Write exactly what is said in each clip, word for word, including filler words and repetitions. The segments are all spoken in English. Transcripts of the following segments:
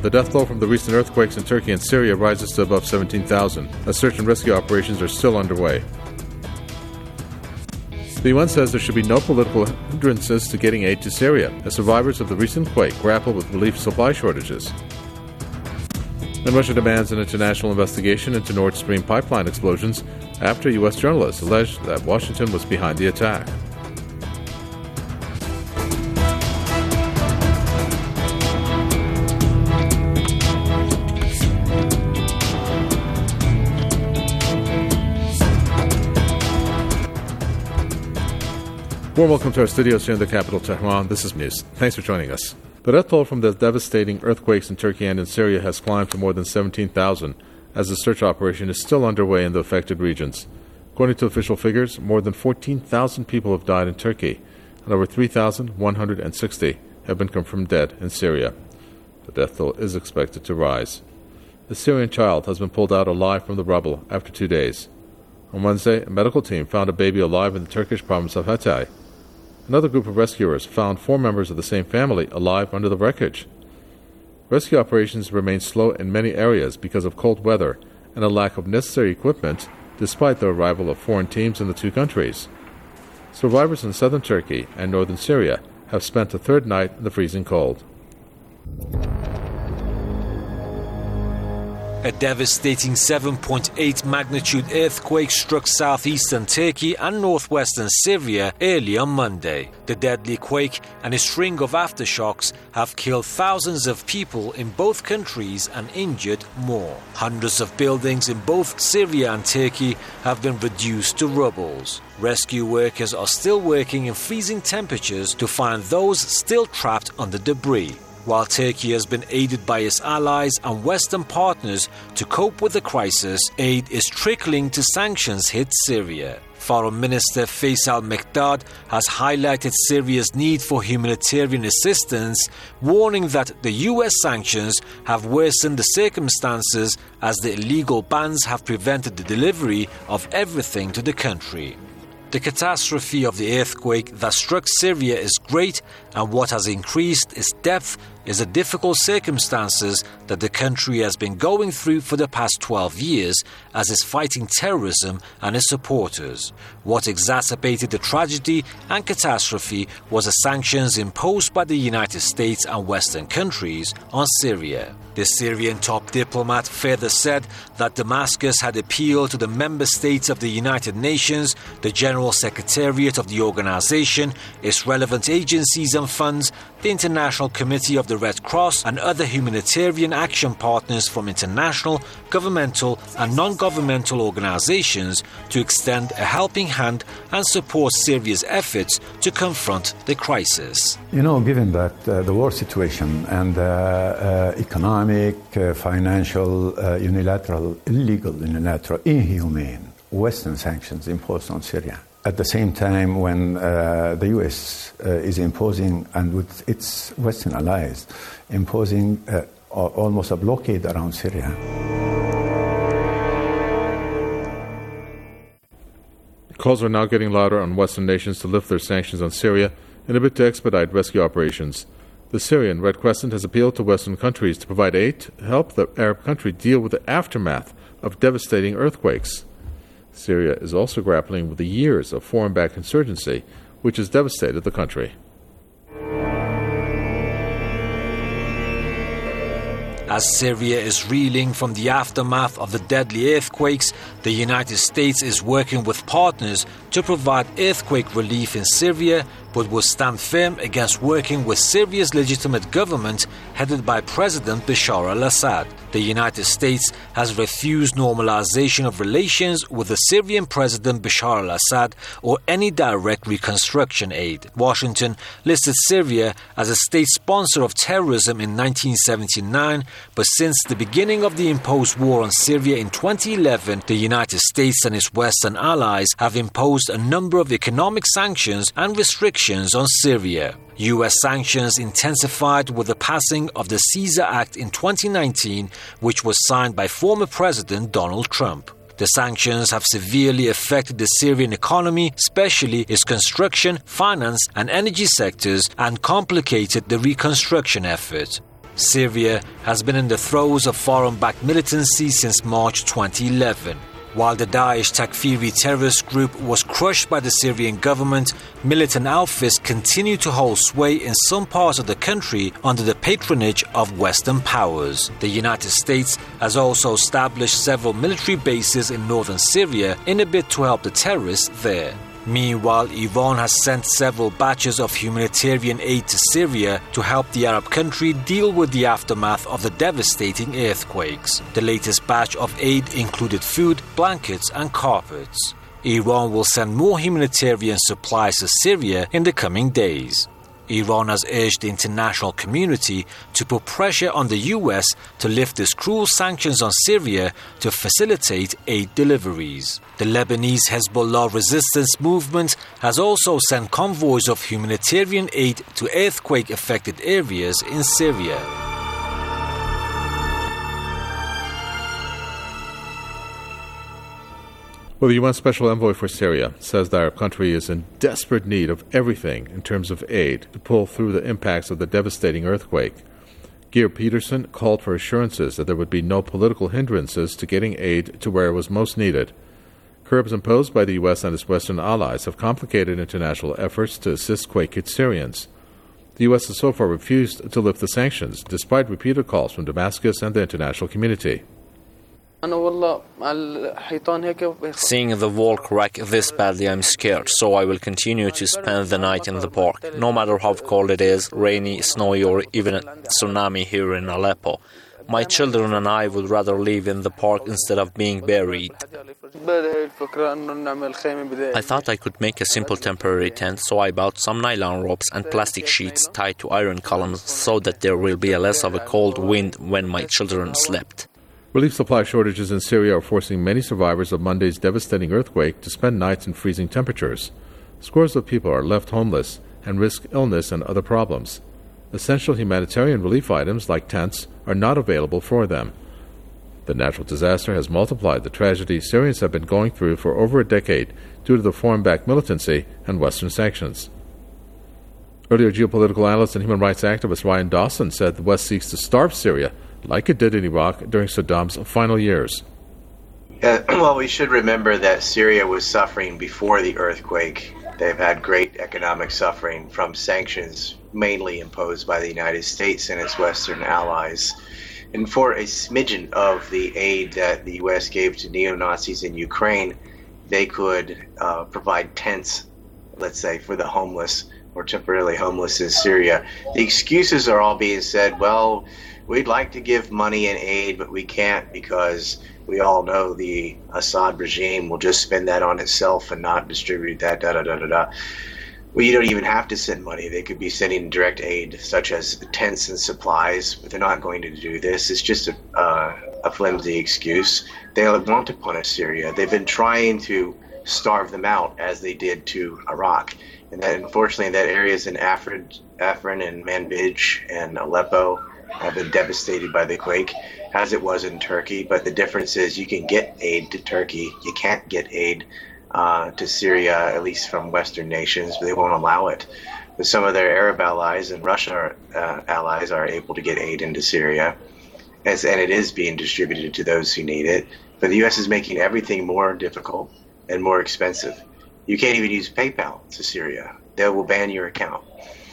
The death toll from the recent earthquakes in Turkey and Syria rises to above seventeen thousand, as search and rescue operations are still underway. The U N says there should be no political hindrances to getting aid to Syria, as survivors of the recent quake grapple with relief supply shortages. And Russia demands an international investigation into Nord Stream pipeline explosions after U S journalists alleged that Washington was behind the attack. Warm welcome to our studios here in the capital, Tehran. This is News. Thanks for joining us. The death toll from the devastating earthquakes in Turkey and in Syria has climbed to more than seventeen thousand, as the search operation is still underway in the affected regions. According to official figures, more than fourteen thousand people have died in Turkey, and over three thousand one hundred sixty have been confirmed dead in Syria. The death toll is expected to rise. A Syrian child has been pulled out alive from the rubble after two days. On Wednesday, a medical team found a baby alive in the Turkish province of Hatay. Another group of rescuers found four members of the same family alive under the wreckage. Rescue operations remain slow in many areas because of cold weather and a lack of necessary equipment, despite the arrival of foreign teams in the two countries. Survivors in southern Turkey and northern Syria have spent a third night in the freezing cold. A devastating seven point eight magnitude earthquake struck southeastern Turkey and northwestern Syria early on Monday. The deadly quake and a string of aftershocks have killed thousands of people in both countries and injured more. Hundreds of buildings in both Syria and Turkey have been reduced to rubble. Rescue workers are still working in freezing temperatures to find those still trapped under debris. While Turkey has been aided by its allies and Western partners to cope with the crisis, aid is trickling to sanctions-hit Syria. Foreign Minister Faisal Mekdad has highlighted Syria's need for humanitarian assistance, warning that the U S sanctions have worsened the circumstances as the illegal bans have prevented the delivery of everything to the country. The catastrophe of the earthquake that struck Syria is great, and what has increased its depth is the difficult circumstances that the country has been going through for the past twelve years as it's fighting terrorism and its supporters. What exacerbated the tragedy and catastrophe was the sanctions imposed by the United States and Western countries on Syria. The Syrian top diplomat further said that Damascus had appealed to the member states of the United Nations, the General Secretariat of the organization, its relevant agencies and funds, the International Committee of the Red Cross, and other humanitarian action partners from international, governmental and non-governmental organizations to extend a helping hand and support Syria's efforts to confront the crisis. You know, given that uh, the war situation and uh, uh, economic, uh, financial, uh, unilateral, illegal, unilateral, inhumane Western sanctions imposed on Syria, at the same time when uh, the U S uh, is imposing, and with its Western allies, imposing uh, almost a blockade around Syria. Calls are now getting louder on Western nations to lift their sanctions on Syria in a bid to expedite rescue operations. The Syrian Red Crescent has appealed to Western countries to provide aid to help the Arab country deal with the aftermath of devastating earthquakes. Syria is also grappling with the years of foreign-backed insurgency, which has devastated the country. As Syria is reeling from the aftermath of the deadly earthquakes, the United States is working with partners to provide earthquake relief in Syria, but will stand firm against working with Syria's legitimate government headed by President Bashar al-Assad. The United States has refused normalization of relations with the Syrian President Bashar al-Assad or any direct reconstruction aid. Washington listed Syria as a state sponsor of terrorism in nineteen seventy-nine, but since the beginning of the imposed war on Syria in twenty eleven, the United States and its Western allies have imposed a number of economic sanctions and restrictions on Syria. U S sanctions intensified with the passing of the Caesar Act in twenty nineteen, which was signed by former President Donald Trump. The sanctions have severely affected the Syrian economy, especially its construction, finance and energy sectors, and complicated the reconstruction effort. Syria has been in the throes of foreign-backed militancy since March twenty eleven. While the Daesh Takfiri terrorist group was crushed by the Syrian government, militant outfits continue to hold sway in some parts of the country under the patronage of Western powers. The United States has also established several military bases in northern Syria in a bid to help the terrorists there. Meanwhile, Iran has sent several batches of humanitarian aid to Syria to help the Arab country deal with the aftermath of the devastating earthquakes. The latest batch of aid included food, blankets, and carpets. Iran will send more humanitarian supplies to Syria in the coming days. Iran has urged the international community to put pressure on the U S to lift its cruel sanctions on Syria to facilitate aid deliveries. The Lebanese Hezbollah resistance movement has also sent convoys of humanitarian aid to earthquake-affected areas in Syria. Well, the U N Special Envoy for Syria says the Arab country is in desperate need of everything in terms of aid to pull through the impacts of the devastating earthquake. Geir Peterson called for assurances that there would be no political hindrances to getting aid to where it was most needed. Curbs imposed by the U S and its Western allies have complicated international efforts to assist quake-hit Syrians. The U S has so far refused to lift the sanctions, despite repeated calls from Damascus and the international community. Seeing the wall crack this badly, I'm scared, so I will continue to spend the night in the park, no matter how cold it is, rainy, snowy, or even a tsunami here in Aleppo. My children and I would rather live in the park instead of being buried. I thought I could make a simple temporary tent, so I bought some nylon ropes and plastic sheets tied to iron columns so that there will be a less of a cold wind when my children slept. Relief supply shortages in Syria are forcing many survivors of Monday's devastating earthquake to spend nights in freezing temperatures. Scores of people are left homeless and risk illness and other problems. Essential humanitarian relief items like tents are not available for them. The natural disaster has multiplied the tragedy Syrians have been going through for over a decade due to the foreign-backed militancy and Western sanctions. Earlier, geopolitical analyst and human rights activist Ryan Dawson said the West seeks to starve Syria like it did in Iraq during Saddam's final years. Uh, well, we should remember that Syria was suffering before the earthquake. They've had great economic suffering from sanctions mainly imposed by the United States and its Western allies. And for a smidgen of the aid that the U S gave to neo-Nazis in Ukraine, they could uh, provide tents, let's say, for the homeless or temporarily homeless in Syria. The excuses are all being said, well, we'd like to give money and aid, but we can't because we all know the Assad regime will just spend that on itself and not distribute that, da-da-da-da-da. Well, you don't even have to send money. They could be sending direct aid, such as tents and supplies, but they're not going to do this. It's just a, uh, a flimsy excuse. They want to punish Syria. They've been trying to starve them out, as they did to Iraq. And that, unfortunately, that areas in Afrin, Afrin and Manbij and Aleppo have been devastated by the quake, as it was in Turkey. But the difference is you can get aid to Turkey. You can't get aid uh, to Syria, at least from Western nations. They won't allow it. But some of their Arab allies and Russia uh, allies are able to get aid into Syria, as, and it is being distributed to those who need it. But the U S is making everything more difficult and more expensive. You can't even use PayPal to Syria. They will ban your account.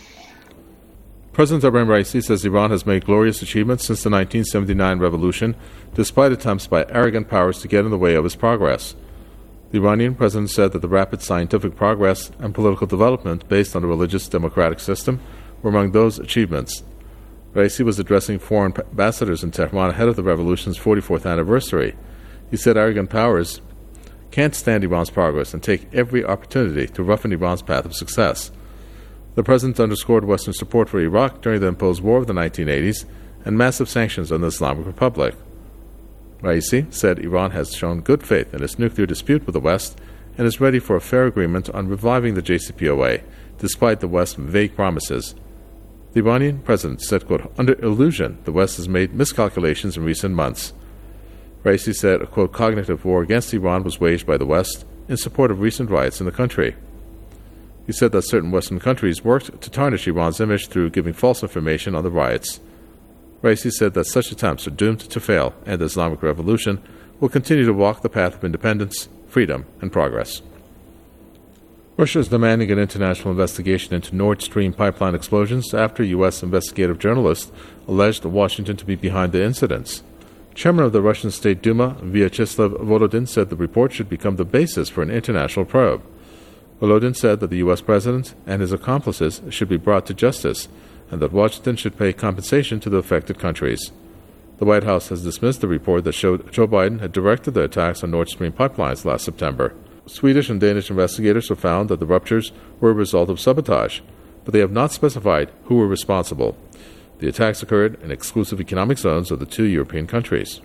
President Ebrahim Raisi says Iran has made glorious achievements since the nineteen seventy-nine revolution, despite attempts by arrogant powers to get in the way of its progress. The Iranian president said that the rapid scientific progress and political development based on a religious democratic system were among those achievements. Raisi was addressing foreign ambassadors in Tehran ahead of the revolution's forty-fourth anniversary. He said arrogant powers can't stand Iran's progress and take every opportunity to roughen Iran's path of success. The president underscored Western support for Iraq during the imposed war of the nineteen eighties and massive sanctions on the Islamic Republic. Raisi said Iran has shown good faith in its nuclear dispute with the West and is ready for a fair agreement on reviving the J C P O A, despite the West's vague promises. The Iranian president said, quote, under illusion, the West has made miscalculations in recent months. Raisi said a, quote, cognitive war against Iran was waged by the West in support of recent riots in the country. He said that certain Western countries worked to tarnish Iran's image through giving false information on the riots. Raisi said that such attempts are doomed to fail, and the Islamic Revolution will continue to walk the path of independence, freedom, and progress. Russia is demanding an international investigation into Nord Stream pipeline explosions after U S investigative journalists alleged Washington to be behind the incidents. Chairman of the Russian State Duma, Vyacheslav Volodin, said the report should become the basis for an international probe. Volodin said that the U S president and his accomplices should be brought to justice, and that Washington should pay compensation to the affected countries. The White House has dismissed the report that showed Joe Biden had directed the attacks on Nord Stream pipelines last September. Swedish and Danish investigators have found that the ruptures were a result of sabotage, but they have not specified who were responsible. The attacks occurred in exclusive economic zones of the two European countries.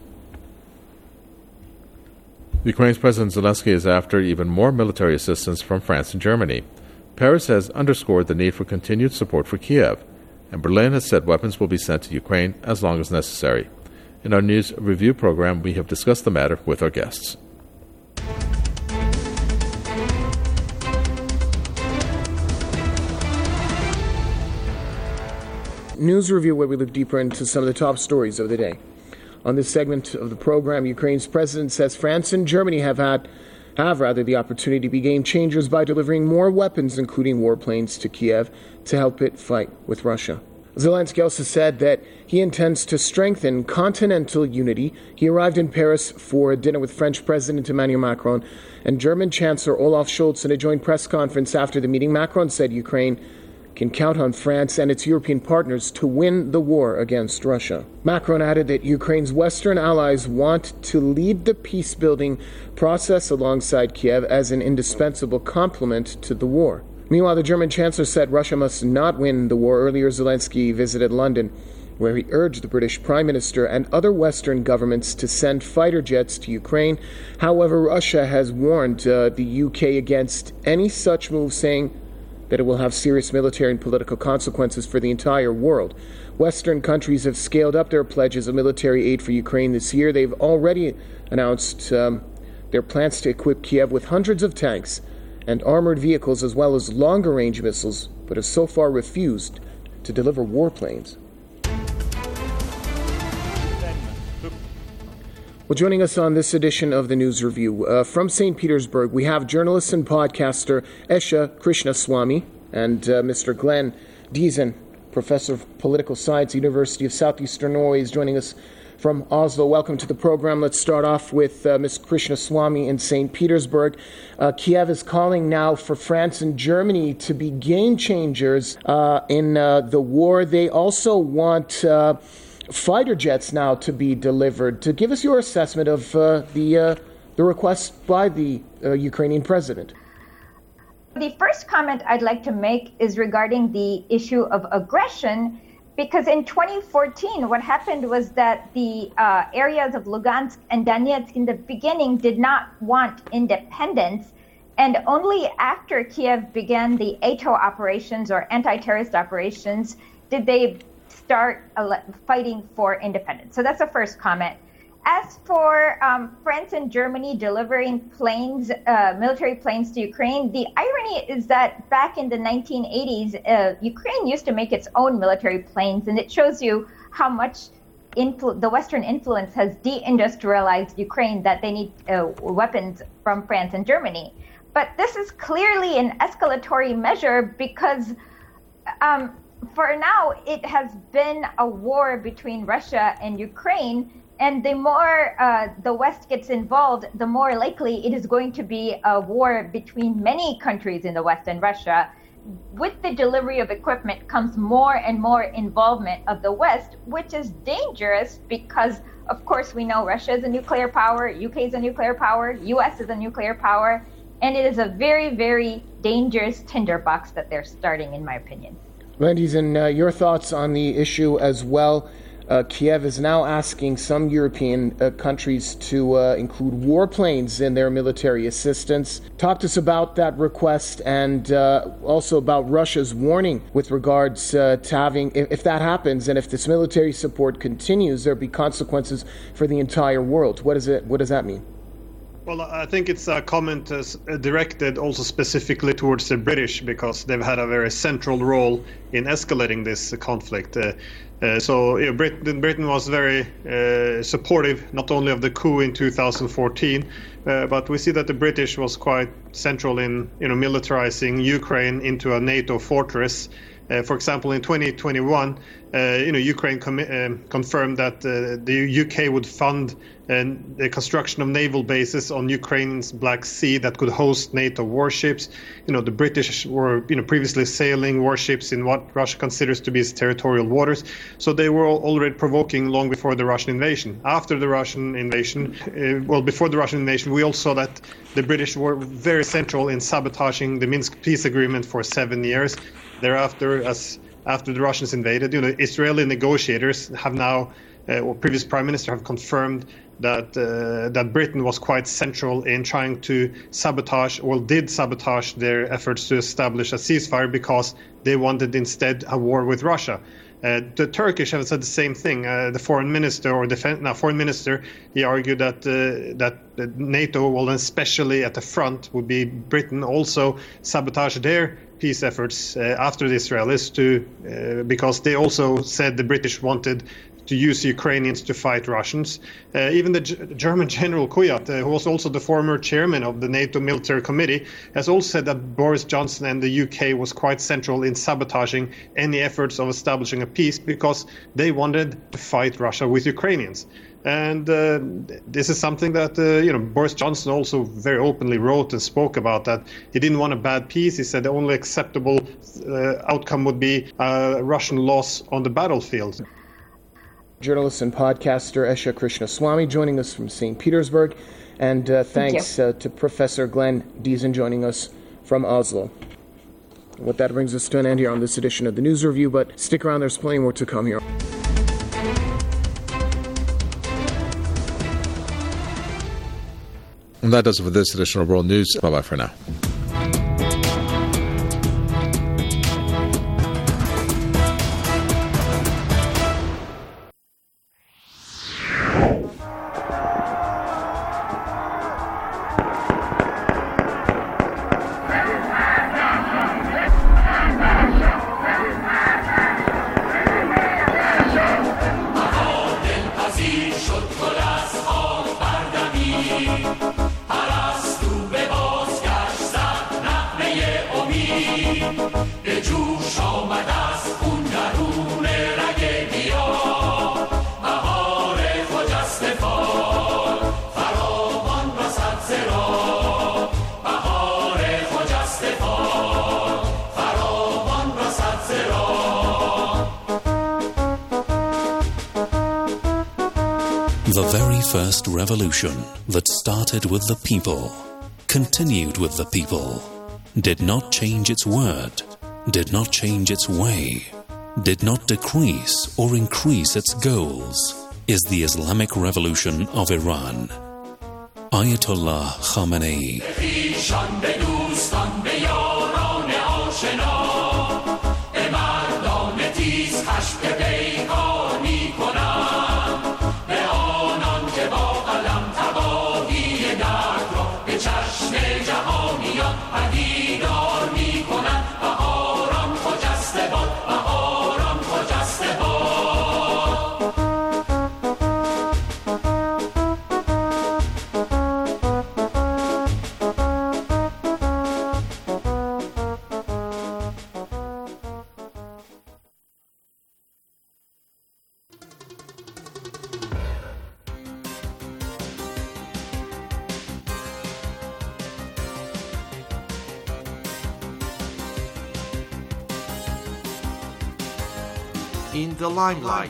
Ukraine's President Zelensky is after even more military assistance from France and Germany. Paris has underscored the need for continued support for Kiev, and Berlin has said weapons will be sent to Ukraine as long as necessary. In our news review program, we have discussed the matter with our guests. News review, where we look deeper into some of the top stories of the day. On this segment of the program, Ukraine's president says France and Germany have had, have rather, the opportunity to be game changers by delivering more weapons, including warplanes, to Kiev to help it fight with Russia. Zelensky also said that he intends to strengthen continental unity. He arrived in Paris for a dinner with French President Emmanuel Macron and German Chancellor Olaf Scholz. In a joint press conference after the meeting, Macron said Ukraine can count on France and its European partners to win the war against Russia. Macron added that Ukraine's Western allies want to lead the peace-building process alongside Kiev as an indispensable complement to the war. Meanwhile, the German Chancellor said Russia must not win the war. Earlier, Zelensky visited London, where he urged the British Prime Minister and other Western governments to send fighter jets to Ukraine. However, Russia has warned uh, the U K against any such move, saying that it will have serious military and political consequences for the entire world. Western countries have scaled up their pledges of military aid for Ukraine this year. They've already announced um, their plans to equip Kiev with hundreds of tanks and armored vehicles, as well as longer-range missiles, but have so far refused to deliver warplanes. Well, joining us on this edition of the News Review, uh, from Saint Petersburg, we have journalist and podcaster Esha Krishnaswamy and uh, Mister Glenn Diesen, professor of political science, University of Southeastern Norway, is joining us from Oslo. Welcome to the program. Let's start off with uh, Miz Krishnaswamy in Saint Petersburg. Uh, Kiev is calling now for France and Germany to be game changers uh, in uh, the war. They also want Uh, fighter jets now to be delivered. To give us your assessment of uh, the uh, the request by the uh, Ukrainian president. The first comment I'd like to make is regarding the issue of aggression, because in twenty fourteen, what happened was that the uh, areas of Lugansk and Donetsk in the beginning did not want independence, and only after Kiev began the A T O operations, or anti-terrorist operations, did they start fighting for independence. So that's the first comment. As for um, France and Germany delivering planes, uh, military planes to Ukraine, the irony is that back in the nineteen eighties, uh, Ukraine used to make its own military planes, and it shows you how much influ- the Western influence has deindustrialized Ukraine, that they need uh, weapons from France and Germany. But this is clearly an escalatory measure, because um, for now, it has been a war between Russia and Ukraine, and the more uh, the West gets involved, the more likely it is going to be a war between many countries in the West and Russia. With the delivery of equipment comes more and more involvement of the West, which is dangerous because, of course, we know Russia is a nuclear power, U K is a nuclear power, U S is a nuclear power, and it is a very, very dangerous tinderbox that they're starting, in my opinion. Ladies, and uh, your thoughts on the issue as well. Uh, Kiev is now asking some European uh, countries to uh, include warplanes in their military assistance. Talk to us about that request, and uh, also about Russia's warning with regards uh, to having, if, if that happens, and if this military support continues, there'll be consequences for the entire world. What is it? What does that mean? Well, I think it's a comment uh, directed also specifically towards the British, because they've had a very central role in escalating this uh, conflict. Uh, uh, so you know, Britain, Britain was very uh, supportive not only of the coup in two thousand fourteen, uh, but we see that the British was quite central in you know militarizing Ukraine into a NATO fortress. Uh, for example, in twenty twenty-one, uh, you know, Ukraine com- uh, confirmed that uh, the U K would fund uh, the construction of naval bases on Ukraine's Black Sea that could host NATO warships. You know, the British were, you know, previously sailing warships in what Russia considers to be its territorial waters. So they were already provoking long before the Russian invasion. After the Russian invasion, uh, well, before the Russian invasion, we also saw that the British were very central in sabotaging the Minsk peace agreement for seven years. Thereafter, as after the Russians invaded, you know, Israeli negotiators have now, uh, or previous prime minister have confirmed that uh, that Britain was quite central in trying to sabotage, or did sabotage, their efforts to establish a ceasefire because they wanted instead a war with Russia. Uh, the Turkish have said the same thing. Uh, the foreign minister, or defense, no, foreign minister, he argued that uh, that NATO, well, especially at the front, would be Britain, also sabotage their peace efforts uh, after the Israelis, to uh, because they also said the British wanted to use Ukrainians to fight Russians. Uh, even the G- German General Kuyat, uh, who was also the former chairman of the NATO Military Committee, has also said that Boris Johnson and the U K was quite central in sabotaging any efforts of establishing a peace, because they wanted to fight Russia with Ukrainians. And uh, this is something that uh, you know Boris Johnson also very openly wrote and spoke about, that he didn't want a bad peace. He said the only acceptable uh, outcome would be a Russian loss on the battlefield. Journalist and podcaster Esha Krishnaswamy joining us from Saint Petersburg. And uh, thanks uh, to Professor Glenn Diesen joining us from Oslo. What that brings us to an end here on this edition of the News Review, but stick around, there's plenty more to come here. And that does it for this edition of World News. Bye-bye for now. The very first revolution that started with the people, continued with the people, did not change its word, did not change its way, did not decrease or increase its goals, is the Islamic Revolution of Iran. Ayatollah Khamenei. In the limelight.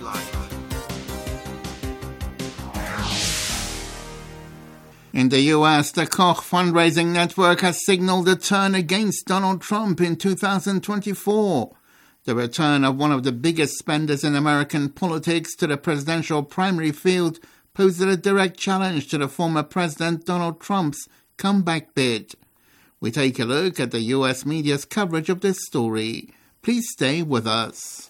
In the U S, the Koch fundraising network has signaled a turn against Donald Trump in two thousand twenty-four. The return of one of the biggest spenders in American politics to the presidential primary field posed a direct challenge to the former President Donald Trump's comeback bid. We take a look at the U S media's coverage of this story. Please stay with us.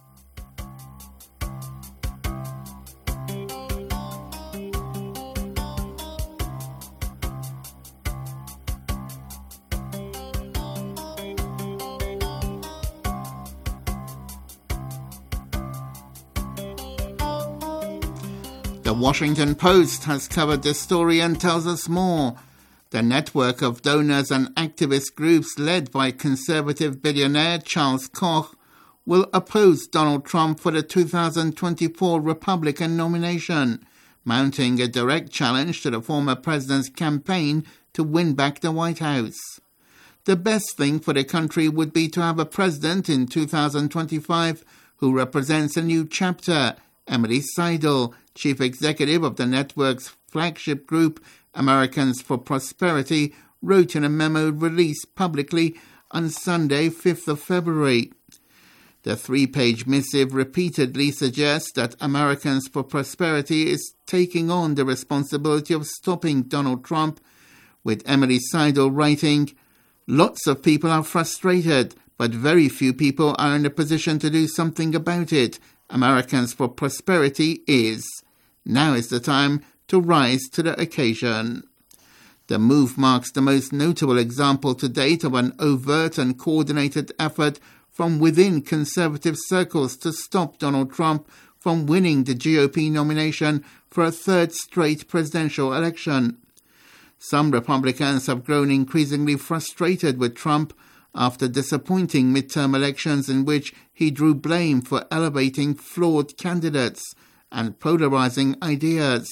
The Washington Post has covered this story and tells us more. The network of donors and activist groups led by conservative billionaire Charles Koch will oppose Donald Trump for the two thousand twenty-four Republican nomination, mounting a direct challenge to the former president's campaign to win back the White House. The best thing for the country would be to have a president in two thousand twenty-five who represents a new chapter, Emily Seidel, chief executive of the network's flagship group, Americans for Prosperity, wrote in a memo released publicly on Sunday, fifth of February. The three-page missive repeatedly suggests that Americans for Prosperity is taking on the responsibility of stopping Donald Trump, with Emily Seidel writing, "Lots of people are frustrated, but very few people are in a position to do something about it. Americans for Prosperity is. Now is the time to rise to the occasion." The move marks the most notable example to date of an overt and coordinated effort from within conservative circles to stop Donald Trump from winning the G O P nomination for a third straight presidential election. Some Republicans have grown increasingly frustrated with Trump after disappointing midterm elections in which he drew blame for elevating flawed candidates and polarizing ideas.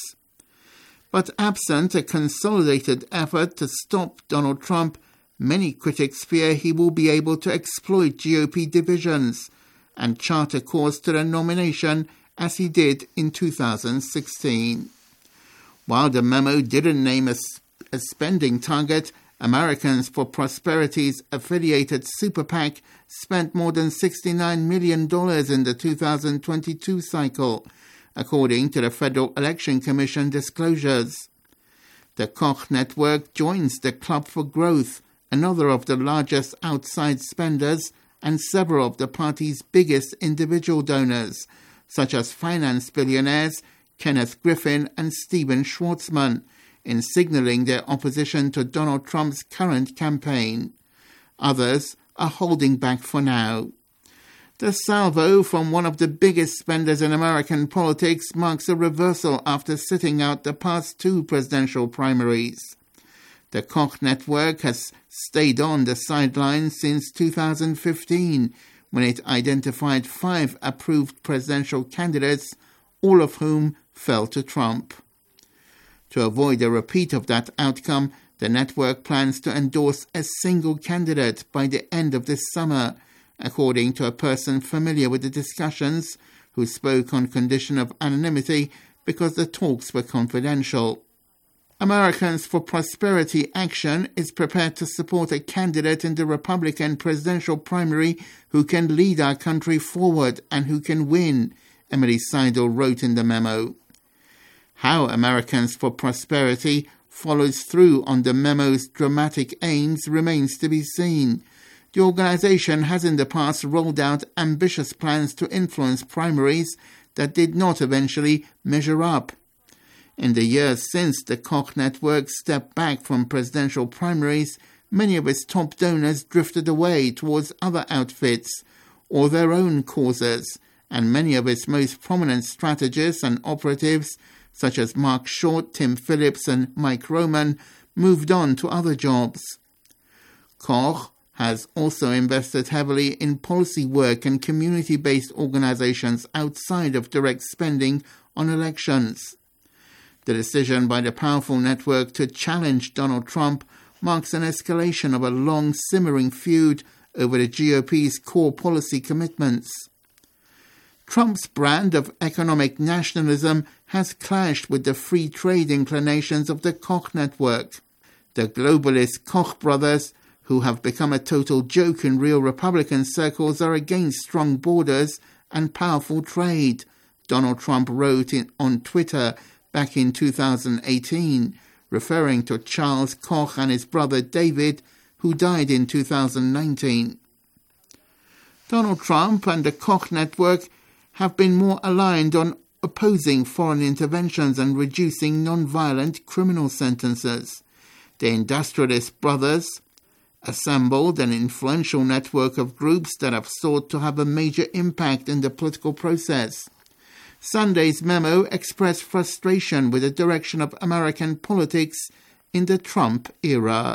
But absent a consolidated effort to stop Donald Trump, many critics fear he will be able to exploit G O P divisions and chart a course to the nomination as he did in two thousand sixteen. While the memo didn't name a, a spending target, Americans for Prosperity's affiliated Super PAC spent more than sixty-nine million dollars in the two thousand twenty-two cycle, according to the Federal Election Commission disclosures. The Koch network joins the Club for Growth, another of the largest outside spenders, and several of the party's biggest individual donors, such as finance billionaires Kenneth Griffin and Steven Schwartzman, in signaling their opposition to Donald Trump's current campaign. Others are holding back for now. The salvo from one of the biggest spenders in American politics marks a reversal after sitting out the past two presidential primaries. The Koch network has stayed on the sidelines since two thousand fifteen, when it identified five approved presidential candidates, all of whom fell to Trump. To avoid a repeat of that outcome, the network plans to endorse a single candidate by the end of this summer, according to a person familiar with the discussions, who spoke on condition of anonymity because the talks were confidential. Americans for Prosperity Action is prepared to support a candidate in the Republican presidential primary who can lead our country forward and who can win, Emily Seidel wrote in the memo. How Americans for Prosperity follows through on the memo's dramatic aims remains to be seen. The organization has in the past rolled out ambitious plans to influence primaries that did not eventually measure up. In the years since the Koch network stepped back from presidential primaries, many of its top donors drifted away towards other outfits or their own causes, and many of its most prominent strategists and operatives, such as Mark Short, Tim Phillips, and Mike Roman, moved on to other jobs. Koch has also invested heavily in policy work and community-based organizations outside of direct spending on elections. The decision by the powerful network to challenge Donald Trump marks an escalation of a long simmering feud over the G O P's core policy commitments. Trump's brand of economic nationalism has clashed with the free trade inclinations of the Koch network. The globalist Koch brothers, who have become a total joke in real Republican circles, are against strong borders and powerful trade, Donald Trump wrote in, on Twitter back in two thousand eighteen, referring to Charles Koch and his brother David, who died in two thousand nineteen. Donald Trump and the Koch network have been more aligned on opposing foreign interventions and reducing non-violent criminal sentences. The industrialist brothers assembled an influential network of groups that have sought to have a major impact in the political process. Sunday's memo expressed frustration with the direction of American politics in the Trump era.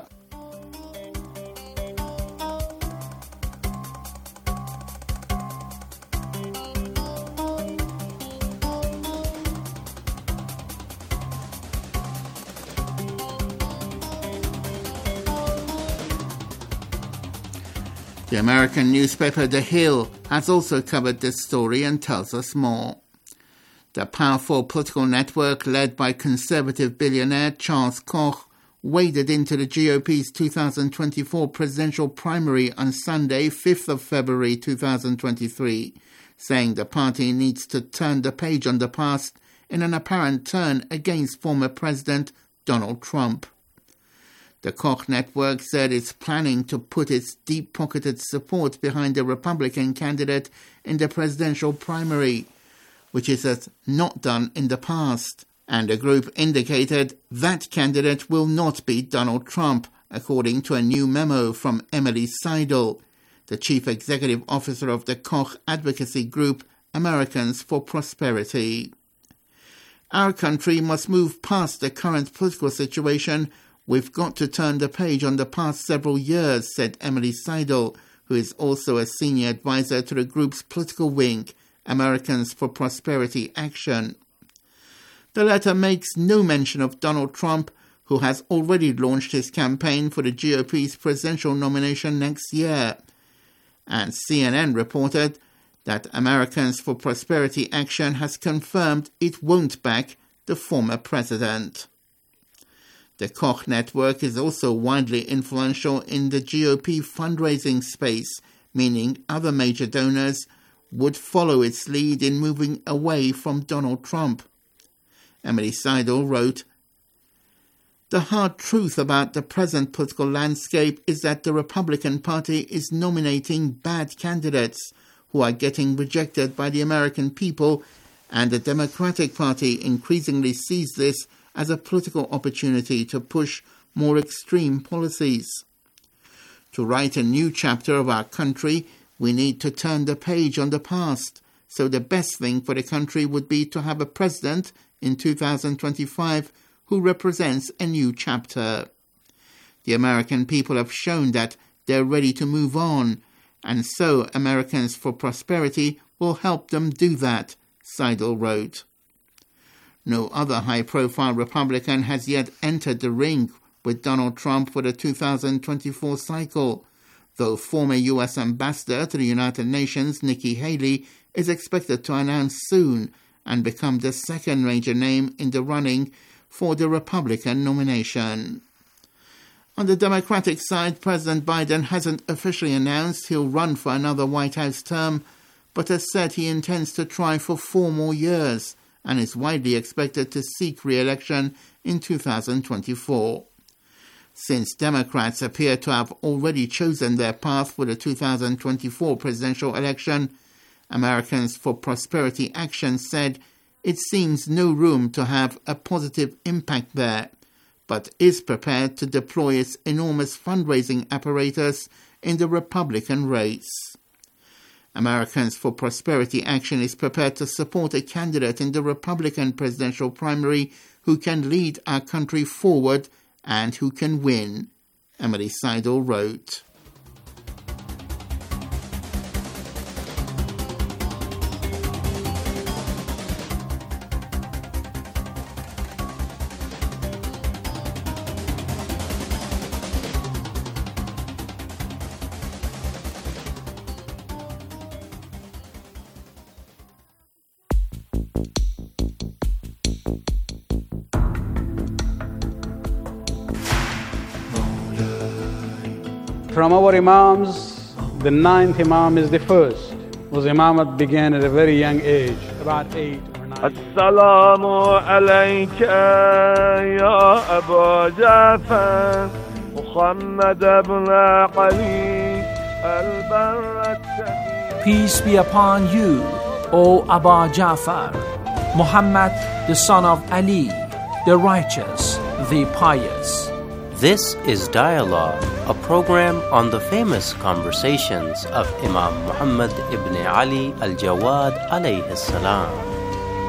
The American newspaper The Hill has also covered this story and tells us more. The powerful political network led by conservative billionaire Charles Koch waded into the G O P's two thousand twenty-four presidential primary on Sunday, fifth of February two thousand twenty-three, saying the party needs to turn the page on the past in an apparent turn against former President Donald Trump. The Koch network said it's planning to put its deep-pocketed support behind the Republican candidate in the presidential primary, which it has not done in the past. And the group indicated that candidate will not be Donald Trump, according to a new memo from Emily Seidel, the chief executive officer of the Koch advocacy group Americans for Prosperity. Our country must move past the current political situation. We've got to turn the page on the past several years, said Emily Seidel, who is also a senior advisor to the group's political wing, Americans for Prosperity Action. The letter makes no mention of Donald Trump, who has already launched his campaign for the G O P's presidential nomination next year. And C N N reported that Americans for Prosperity Action has confirmed it won't back the former president. The Koch network is also widely influential in the G O P fundraising space, meaning other major donors would follow its lead in moving away from Donald Trump. Emily Seidel wrote, "The hard truth about the present political landscape is that the Republican Party is nominating bad candidates who are getting rejected by the American people, and the Democratic Party increasingly sees this as a political opportunity to push more extreme policies. To write a new chapter of our country, we need to turn the page on the past, so the best thing for the country would be to have a president in two thousand twenty-five who represents a new chapter. The American people have shown that they're ready to move on, and so Americans for Prosperity will help them do that," Seidel wrote. No other high-profile Republican has yet entered the ring with Donald Trump for the two thousand twenty-four cycle, though former U S Ambassador to the United Nations Nikki Haley is expected to announce soon and become the second major name in the running for the Republican nomination. On the Democratic side, President Biden hasn't officially announced he'll run for another White House term, but has said he intends to try for four more years, and is widely expected to seek re-election in two thousand twenty-four. Since Democrats appear to have already chosen their path for the two thousand twenty-four presidential election, Americans for Prosperity Action said it seems no room to have a positive impact there, but is prepared to deploy its enormous fundraising apparatus in the Republican race. Americans for Prosperity Action is prepared to support a candidate in the Republican presidential primary who can lead our country forward and who can win, Emily Seidel wrote. From our Imams, the ninth Imam is the first. Was Imamat began at a very young age, about eight or nine. Assalamu alayka ya Abu Ja'far, Muhammad ibn Ali al-Barrat. Peace be upon you, O Abu Ja'far, Muhammad the son of Ali, the righteous, the pious. This is Dialogue, a program on the famous conversations of Imam Muhammad ibn Ali al-Jawad alayhi salam.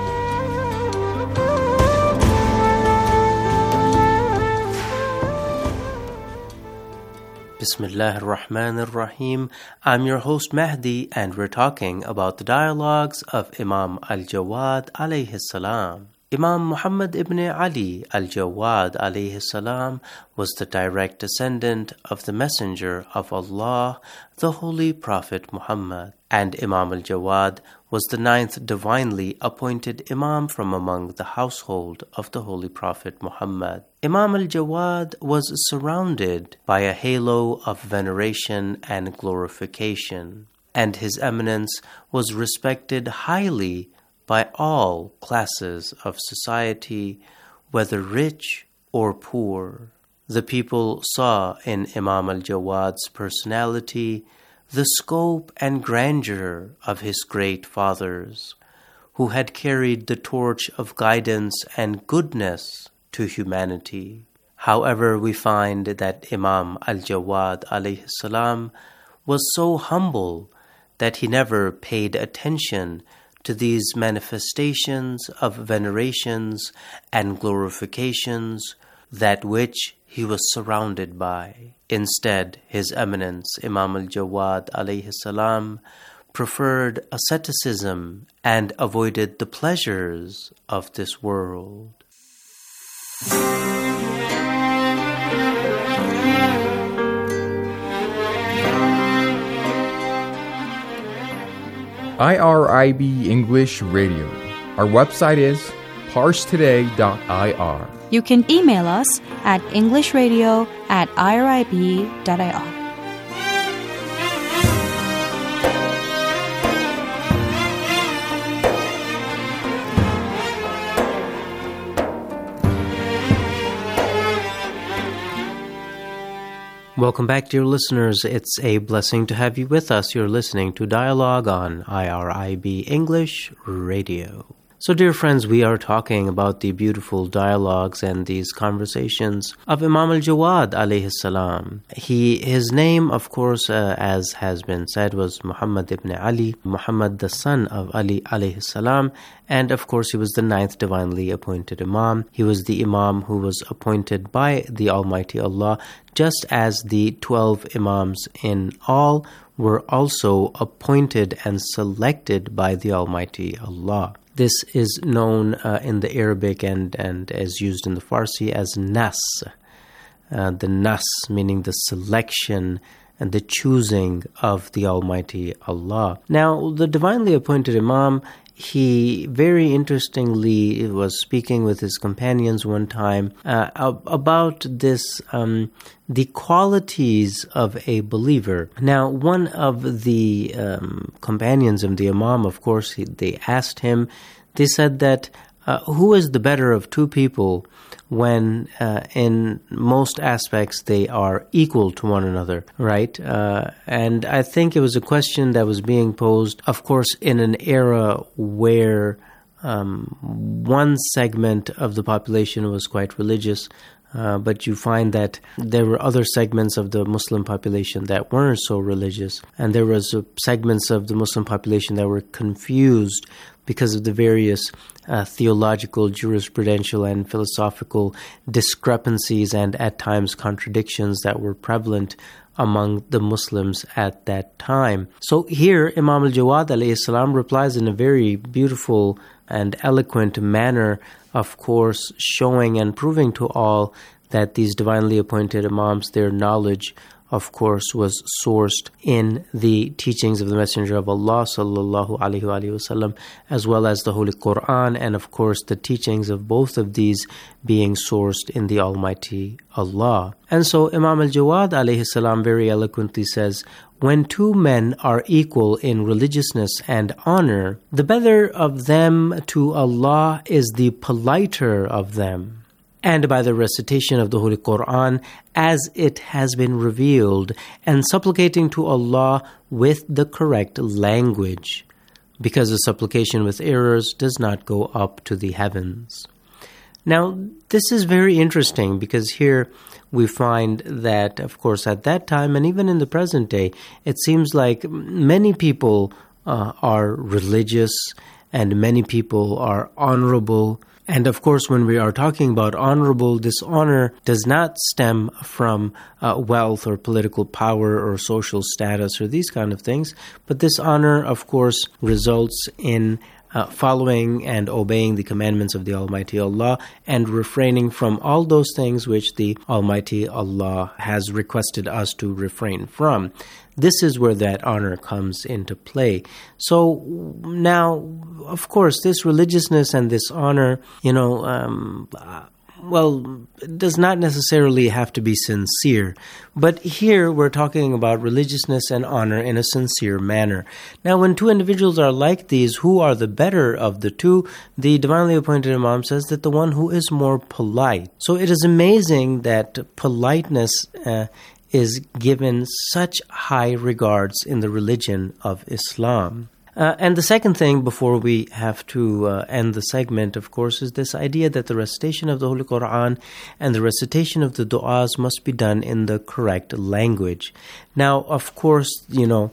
Bismillahir Rahmanir Rahim. I'm your host Mahdi, and we're talking about the dialogues of Imam Al-Jawad alayhi salam. Imam Muhammad ibn Ali Al-Jawad alayhi salam was the direct descendant of the Messenger of Allah, the Holy Prophet Muhammad, and Imam Al-Jawad was the ninth divinely appointed Imam from among the household of the Holy Prophet Muhammad. Imam Al-Jawad was surrounded by a halo of veneration and glorification, and his eminence was respected highly by all classes of society, whether rich or poor. The people saw in Imam Al-Jawad's personality the scope and grandeur of his great fathers, who had carried the torch of guidance and goodness to humanity. However, we find that Imam Al-Jawad alayhi salam was so humble that he never paid attention to these manifestations of venerations and glorifications, that which he was surrounded by. Instead, His Eminence Imam Al-Jawad alayhi salam preferred asceticism and avoided the pleasures of this world. I R I B English Radio. Our website is parse today dot I R. You can email us at englishradio at I R I B dot I R. Welcome back, dear listeners. It's a blessing to have you with us. You're listening to Dialogue on I R I B English Radio. So, dear friends, we are talking about the beautiful dialogues and these conversations of Imam Al-Jawad alayhi salam. He, his name, of course, uh, as has been said, was Muhammad ibn Ali, Muhammad the son of Ali alayhi salam, and of course he was the ninth divinely appointed Imam. He was the Imam who was appointed by the Almighty Allah, just as the twelve Imams in all were also appointed and selected by the Almighty Allah. This is known uh, in the Arabic and, and as used in the Farsi as nas. Uh, the nas meaning the selection and the choosing of the Almighty Allah. Now, the divinely appointed Imam, he very interestingly was speaking with his companions one time uh, about this, um, the qualities of a believer. Now, one of the um, companions of the Imam, of course, he, they asked him, they said that, uh, who is the better of two people when uh, in most aspects they are equal to one another, right? Uh, and I think it was a question that was being posed, of course, in an era where um, one segment of the population was quite religious, uh, but you find that there were other segments of the Muslim population that weren't so religious, and there was uh, segments of the Muslim population that were confused because of the various uh, theological, jurisprudential, and philosophical discrepancies and at times contradictions that were prevalent among the Muslims at that time. So here, Imam Al-Jawad alayhi salam replies in a very beautiful and eloquent manner, of course, showing and proving to all that these divinely appointed Imams, their knowledge, of course, was sourced in the teachings of the Messenger of Allah sallallahu alaihi wasallam, as well as the Holy Quran, and of course the teachings of both of these being sourced in the Almighty Allah. And so Imam Al-Jawad alayhi salam very eloquently says, when two men are equal in religiousness and honor, the better of them to Allah is the politer of them. And by the recitation of the Holy Quran as it has been revealed, and supplicating to Allah with the correct language, because the supplication with errors does not go up to the heavens. Now, this is very interesting because here we find that, of course, at that time and even in the present day, it seems like many people uh, are religious and many people are honorable. And of course, when we are talking about honorable, this honor does not stem from uh, wealth or political power or social status or these kind of things, but this honor, of course, results in uh, following and obeying the commandments of the Almighty Allah and refraining from all those things which the Almighty Allah has requested us to refrain from. This is where that honor comes into play. So now, of course, this religiousness and this honor, you know, um, well, it does not necessarily have to be sincere. But here we're talking about religiousness and honor in a sincere manner. Now, when two individuals are like these, who are the better of the two? The divinely appointed Imam says that the one who is more polite. So it is amazing that politeness uh, is given such high regards in the religion of Islam. Uh, and the second thing, before we have to uh, end the segment, of course, is this idea that the recitation of the Holy Quran and the recitation of the du'as must be done in the correct language. Now, of course, you know,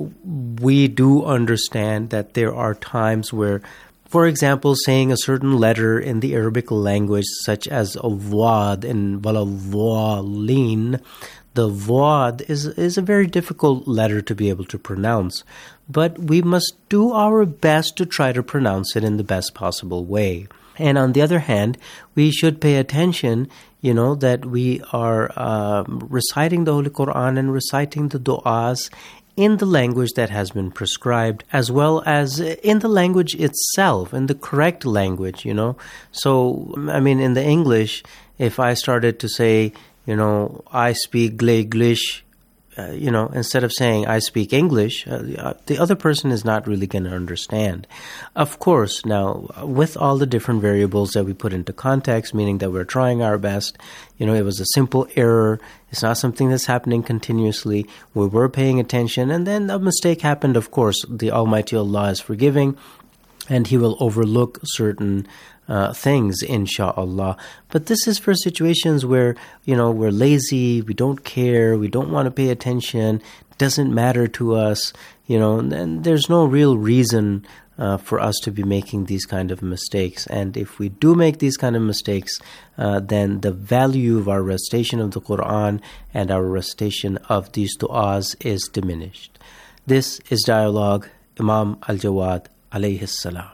we do understand that there are times where, for example, saying a certain letter in the Arabic language, such as al-wad and wal-dhalin, the Wad is, is a very difficult letter to be able to pronounce, but we must do our best to try to pronounce it in the best possible way. And on the other hand, we should pay attention, you know, that we are uh, reciting the Holy Quran and reciting the du'as in the language that has been prescribed, as well as in the language itself, in the correct language, you know. So, I mean, in the English, if I started to say, you know, I speak Glish, uh, you know, instead of saying I speak English, uh, the other person is not really going to understand. Of course, now, with all the different variables that we put into context, meaning that we're trying our best, you know, it was a simple error. It's not something that's happening continuously. We were paying attention, and then a mistake happened. Of course, the Almighty Allah is forgiving, and He will overlook certain Uh, things, insha'Allah. But this is for situations where, you know, we're lazy, we don't care, we don't want to pay attention, it doesn't matter to us, you know, and there's no real reason uh, for us to be making these kind of mistakes. And if we do make these kind of mistakes, uh, then the value of our recitation of the Quran and our recitation of these du'as is diminished. This is Dialogue, Imam Al-Jawad alayhi salam.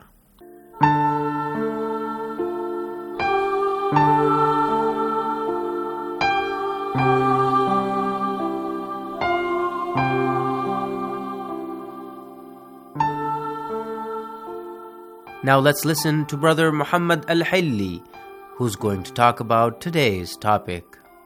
Now let's listen to Brother Muhammad Al-Hilli, who's going to talk about today's topic.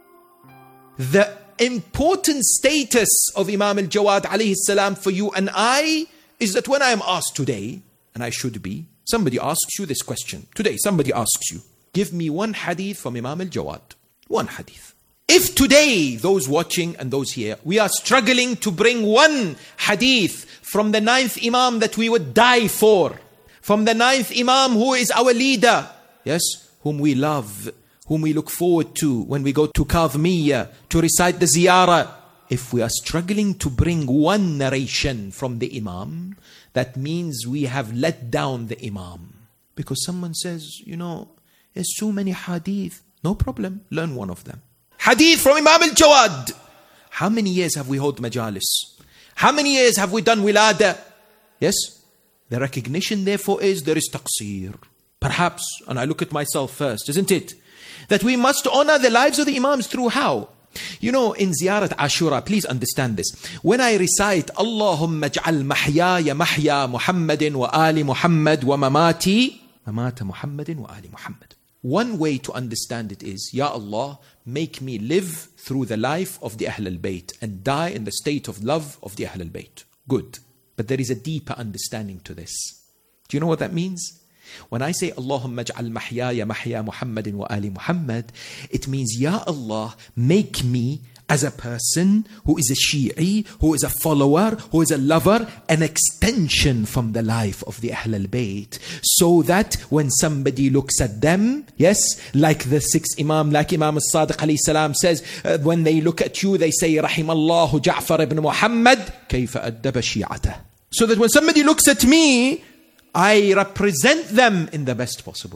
The important status of Imam Al-Jawad alayhi salam for you and I is that when I am asked today, and I should be, somebody asks you this question. Today, somebody asks you, give me one hadith from Imam Al-Jawad. One hadith. If today, those watching and those here, we are struggling to bring one hadith from the ninth Imam that we would die for, from the ninth Imam who is our leader, yes, whom we love, whom we look forward to when we go to Kadhmiya to recite the ziyarah. If we are struggling to bring one narration from the Imam, that means we have let down the Imam. Because someone says, you know, there's too many hadith. No problem, learn one of them. Hadith from Imam Al-Jawad. How many years have we held majalis? How many years have we done wilada? Yes? The recognition therefore is there is taqseer. Perhaps, and I look at myself first, isn't it? That we must honor the lives of the Imams through how? You know, in Ziyarat Ashura, please understand this. When I recite, Allahumma ja'al mahyaya mahya Muhammadin wa ali Muhammad wa mamati, mamata Muhammadin wa ali Muhammad. One way to understand it is, Ya Allah, make me live through the life of the Ahl al-Bayt and die in the state of love of the Ahl al-Bayt. Good. But there is a deeper understanding to this. Do you know what that means? When I say Allahumma ja'al mahyaya mahya Muhammadin wa ali Muhammad, it means, Ya Allah, make me as a person who is a Shi'i, who is a follower, who is a lover, an extension from the life of the Ahl al-Bayt. So that when somebody looks at them, yes, like the sixth Imam, like Imam al-Sadiq alayhi salam says, uh, when they look at you, they say, Rahimallahu Ja'far ibn Muhammad, kayfa addaba shi'atah. So that when somebody looks at me, I represent them in the best possible way.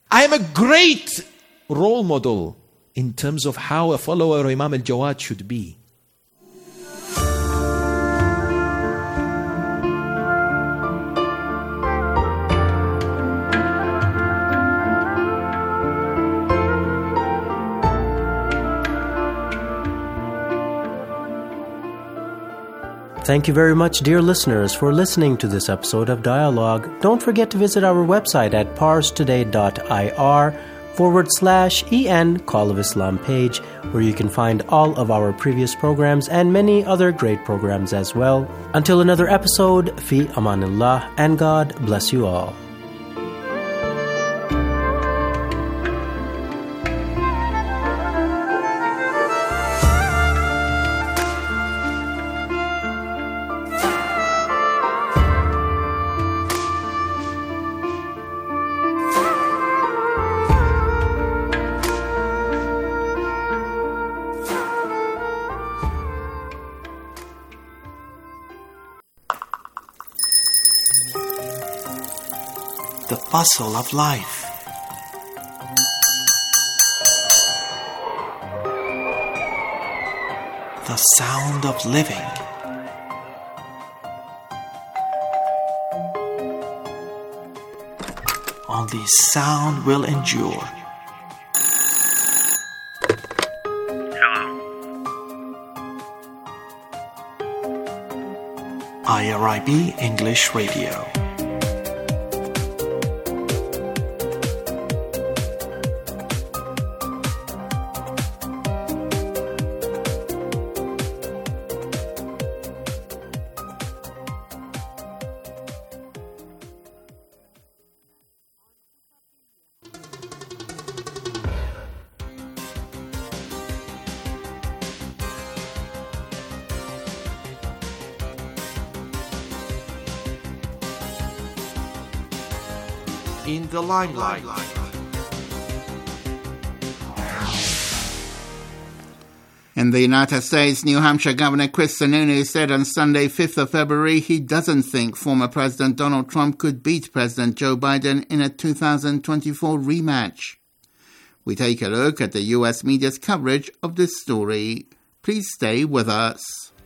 I am a great role model in terms of how a follower of Imam al-Jawad should be. Thank you very much, dear listeners, for listening to this episode of Dialogue. Don't forget to visit our website at parstoday.ir forward slash en Call of Islam page, where you can find all of our previous programs and many other great programs as well. Until another episode, fi amanillah, and God bless you all. The bustle of life. The sound of living. Only sound will endure. I R I B English Radio. In the limelight. In the United States, New Hampshire Governor Chris Sununu said on Sunday, fifth of February, he doesn't think former President Donald Trump could beat President Joe Biden in a two thousand twenty-four rematch. We take a look at the U S media's coverage of this story. Please stay with us.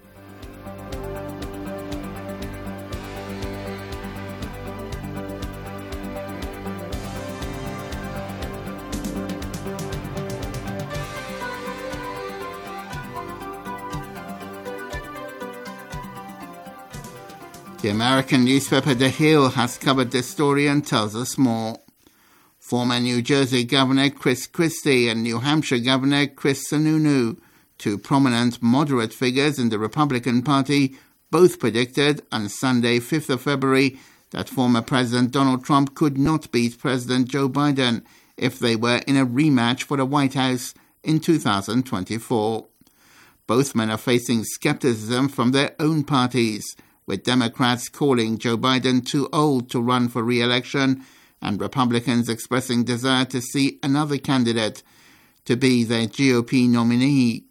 The American newspaper The Hill has covered this story and tells us more. Former New Jersey Governor Chris Christie and New Hampshire Governor Chris Sununu, two prominent moderate figures in the Republican Party, both predicted on Sunday, fifth of February, that former President Donald Trump could not beat President Joe Biden if they were in a rematch for the White House in two thousand twenty-four. Both men are facing skepticism from their own parties, with Democrats calling Joe Biden too old to run for re-election and Republicans expressing desire to see another candidate to be their G O P nominee.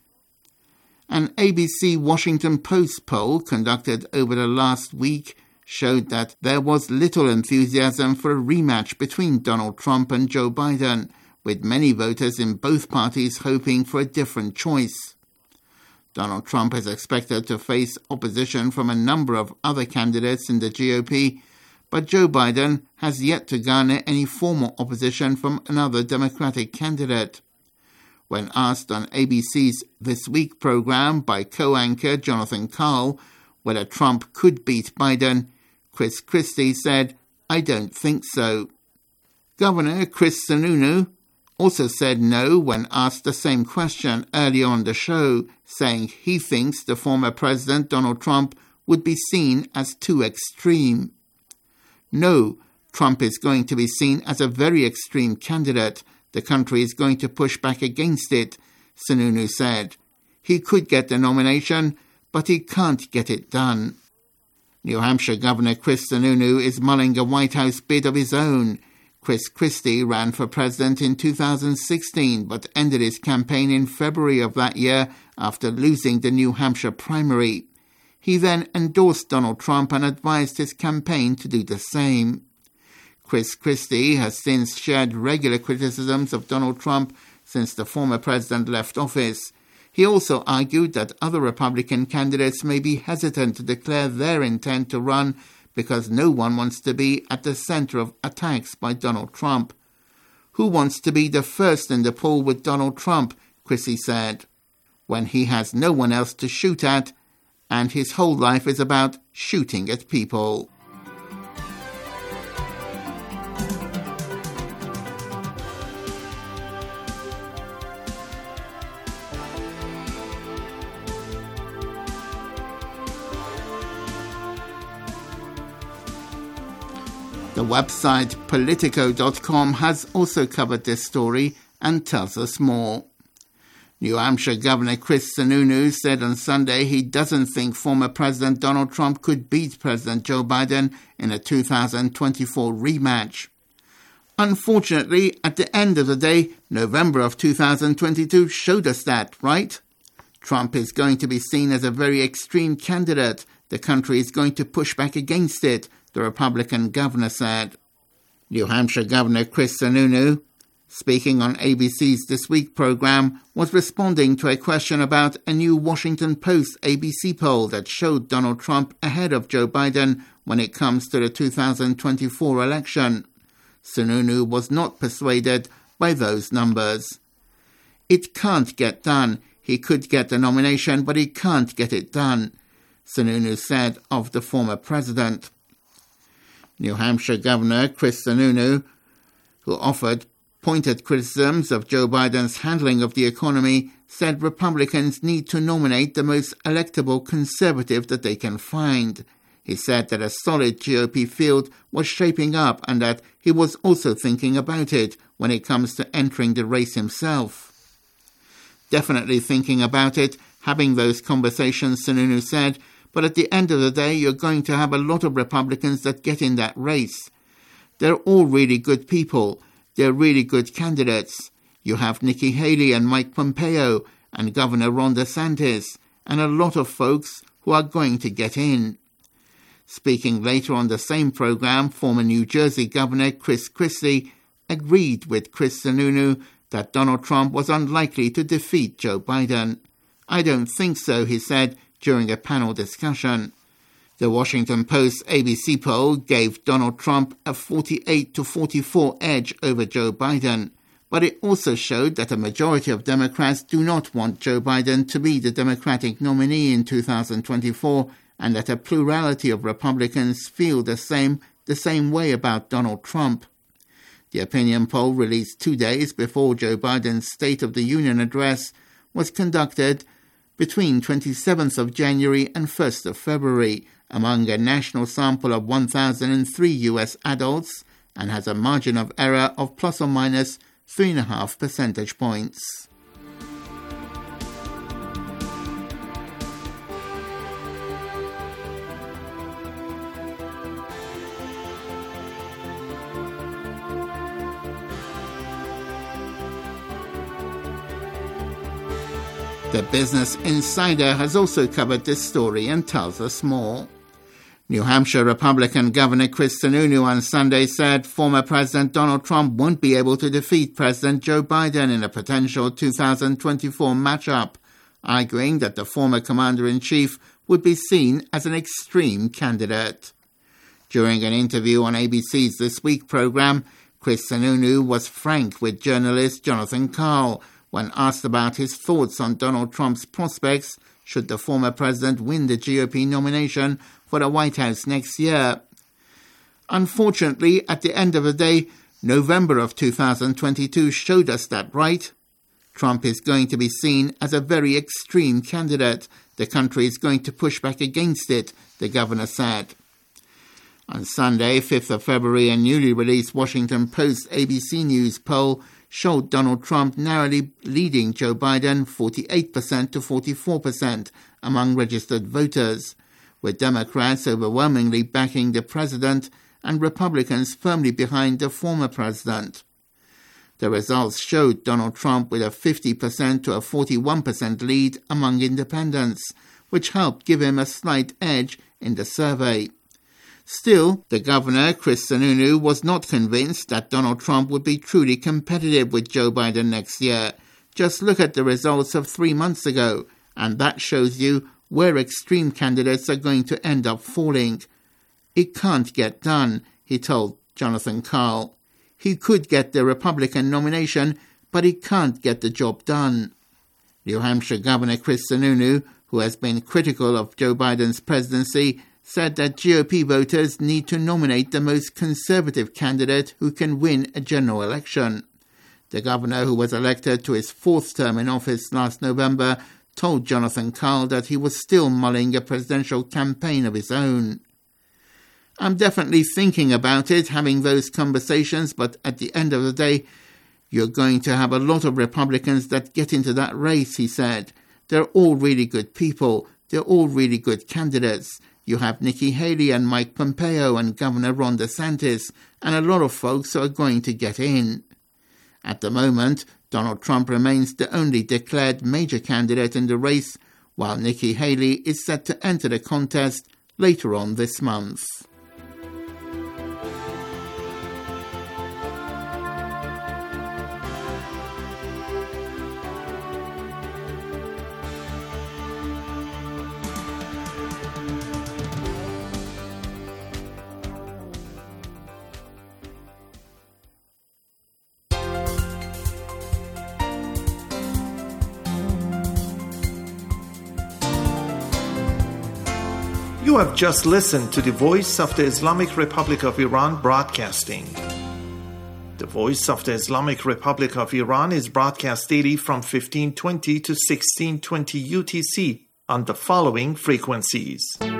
An A B C Washington Post poll conducted over the last week showed that there was little enthusiasm for a rematch between Donald Trump and Joe Biden, with many voters in both parties hoping for a different choice. Donald Trump is expected to face opposition from a number of other candidates in the G O P, but Joe Biden has yet to garner any formal opposition from another Democratic candidate. When asked on A B C's This Week program by co-anchor Jonathan Karl whether Trump could beat Biden, Chris Christie said, "I don't think so." Governor Chris Sununu also said no when asked the same question early on the show, saying he thinks the former President Donald Trump would be seen as too extreme. No, Trump is going to be seen as a very extreme candidate. The country is going to push back against it, Sununu said. He could get the nomination, but he can't get it done. New Hampshire Governor Chris Sununu is mulling a White House bid of his own. Chris Christie ran for president in two thousand sixteen, but ended his campaign in February of that year after losing the New Hampshire primary. He then endorsed Donald Trump and advised his campaign to do the same. Chris Christie has since shared regular criticisms of Donald Trump since the former president left office. He also argued that other Republican candidates may be hesitant to declare their intent to run because no one wants to be at the center of attacks by Donald Trump. Who wants to be the first in the poll with Donald Trump, Christie said, when he has no one else to shoot at, and his whole life is about shooting at people. The website Politico dot com has also covered this story and tells us more. New Hampshire Governor Chris Sununu said on Sunday he doesn't think former President Donald Trump could beat President Joe Biden in a two thousand twenty-four rematch. Unfortunately, at the end of the day, November of two thousand twenty-two showed us that, right? Trump is going to be seen as a very extreme candidate. The country is going to push back against it, the Republican governor said. New Hampshire Governor Chris Sununu, speaking on A B C's This Week program, was responding to a question about a new Washington Post A B C poll that showed Donald Trump ahead of Joe Biden when it comes to the two thousand twenty-four election. Sununu was not persuaded by those numbers. It can't get done. He could get the nomination, but he can't get it done, Sununu said of the former president. New Hampshire Governor Chris Sununu, who offered pointed criticisms of Joe Biden's handling of the economy, said Republicans need to nominate the most electable conservative that they can find. He said that a solid G O P field was shaping up and that he was also thinking about it when it comes to entering the race himself. Definitely thinking about it, having those conversations, Sununu said, but at the end of the day, you're going to have a lot of Republicans that get in that race. They're all really good people. They're really good candidates. You have Nikki Haley and Mike Pompeo and Governor Ron DeSantis and a lot of folks who are going to get in. Speaking later on the same program, former New Jersey Governor Chris Christie agreed with Chris Sununu that Donald Trump was unlikely to defeat Joe Biden. I don't think so, he said during a panel discussion. The Washington Post A B C poll gave Donald Trump a forty-eight to forty-four edge over Joe Biden, but it also showed that a majority of Democrats do not want Joe Biden to be the Democratic nominee in two thousand twenty-four, and that a plurality of Republicans feel the same the same way about Donald Trump. The opinion poll, released two days before Joe Biden's State of the Union address, was conducted between twenty-seventh of January and first of February among a national sample of one thousand three U S adults and has a margin of error of plus or minus three point five percentage points. The Business Insider has also covered this story and tells us more. New Hampshire Republican Governor Chris Sununu on Sunday said former President Donald Trump won't be able to defeat President Joe Biden in a potential two thousand twenty-four matchup, arguing that the former commander-in-chief would be seen as an extreme candidate. During an interview on A B C's This Week program, Chris Sununu was frank with journalist Jonathan Karl when asked about his thoughts on Donald Trump's prospects should the former president win the G O P nomination for the White House next year. Unfortunately, at the end of the day, November of two thousand twenty-two showed us that, right? Trump is going to be seen as a very extreme candidate. The country is going to push back against it, the governor said. On Sunday, fifth of February, a newly released Washington Post A B C News poll showed Donald Trump narrowly leading Joe Biden forty-eight percent to forty-four percent among registered voters, with Democrats overwhelmingly backing the president and Republicans firmly behind the former president. The results showed Donald Trump with a fifty percent to a forty-one percent lead among independents, which helped give him a slight edge in the survey. Still, the governor, Chris Sununu, was not convinced that Donald Trump would be truly competitive with Joe Biden next year. Just look at the results of three months ago, and that shows you where extreme candidates are going to end up falling. It can't get done, he told Jonathan Karl. He could get the Republican nomination, but he can't get the job done. New Hampshire Governor Chris Sununu, who has been critical of Joe Biden's presidency, said that G O P voters need to nominate the most conservative candidate who can win a general election. The governor, who was elected to his fourth term in office last November, told Jonathan Karl that he was still mulling a presidential campaign of his own. I'm definitely thinking about it, having those conversations, but at the end of the day, you're going to have a lot of Republicans that get into that race, he said. They're all really good people. They're all really good candidates. You have Nikki Haley and Mike Pompeo and Governor Ron DeSantis, and a lot of folks who are going to get in. At the moment, Donald Trump remains the only declared major candidate in the race, while Nikki Haley is set to enter the contest later on this month. You have just listened to the Voice of the Islamic Republic of Iran broadcasting. The Voice of the Islamic Republic of Iran is broadcast daily from fifteen twenty to sixteen twenty U T C on the following frequencies.